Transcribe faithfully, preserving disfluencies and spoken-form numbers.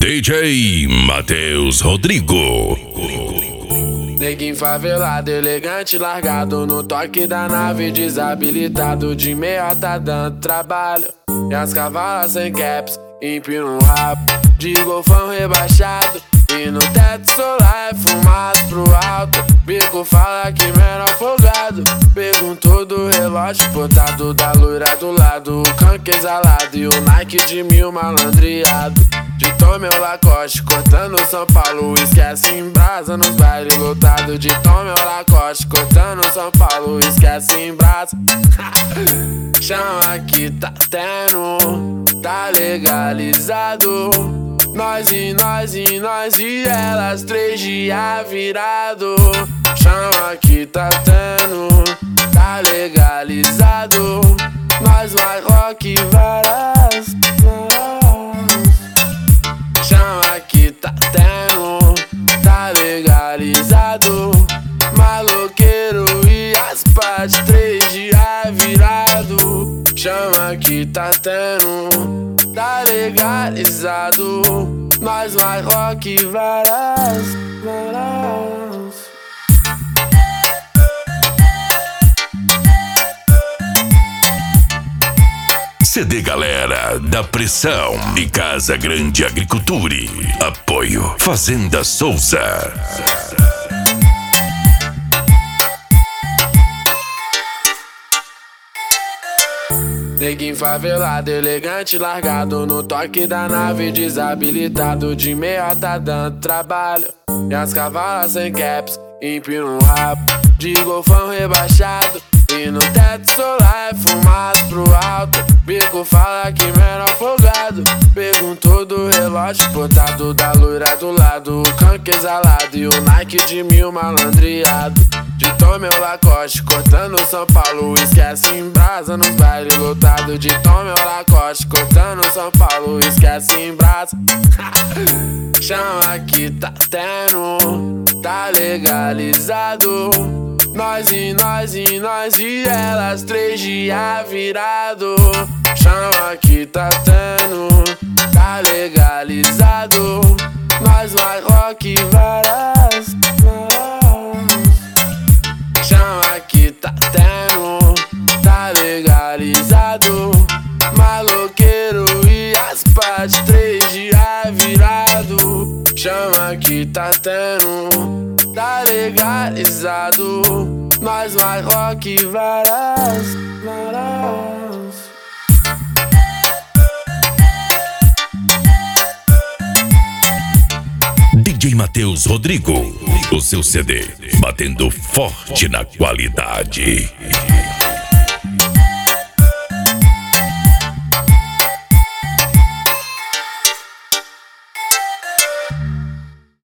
D J Matheus Rodrigo. Neguinho favelado, elegante, largado no toque da nave, desabilitado de meia tá dando trabalho. E as cavalas sem caps, empina um rabo de golfão rebaixado. E no teto solar é fumado pro alto. Bico fala que menor folgado. Perguntou do relógio botado da loira do lado. O canque exalado e o Nike de mil malandreado. De Tom meu Lacoste, cortando São Paulo. Esquece em brasa nos bailes lotados. De Tom meu Lacoste, cortando São Paulo. Esquece em brasa. Chama que tá tendo, tá legalizado. Nós e nós e nós e elas, três dias virado. Chama que tá tendo, tá legalizado. Nós vai rock várias, várias. Chama que tá tendo, tá legalizado. Maloqueiro e as partes, três dias virado. Chama que tá tendo, tá legalizado. Nós vai rock várias, várias. C D Galera da Pressão e Casa Grande Agricultura. Apoio Fazenda Souza. Neguinho favelado, elegante, largado no toque da nave, desabilitado de meia tá dando trabalho. E as cavalas sem caps, empina um rabo de golfão rebaixado. E no teto solar é fumado pro alto. Bico fala que menor folgado. Perguntou do relógio botado da loira do lado. O canque exalado e o Nike de mil malandreado. De Tom meu Lacoste, cortando São Paulo. Esquece em brasa nos bailes lotados. De Tom meu Lacoste, cortando São Paulo. Esquece em brasa. Chama que tá tendo, tá legalizado. Nós e nós e nós e elas, três dias virado. Chama que tá tendo, tá legalizado. Nós vai rock várias, várias. Chama que tá tendo, tá legalizado. Maloqueiro e as partes, três dias virado. Chama que tá tendo, tá legalizado. Nós vai rock várias, várias. D J Matheus Rodrigo, o seu C D batendo forte na qualidade.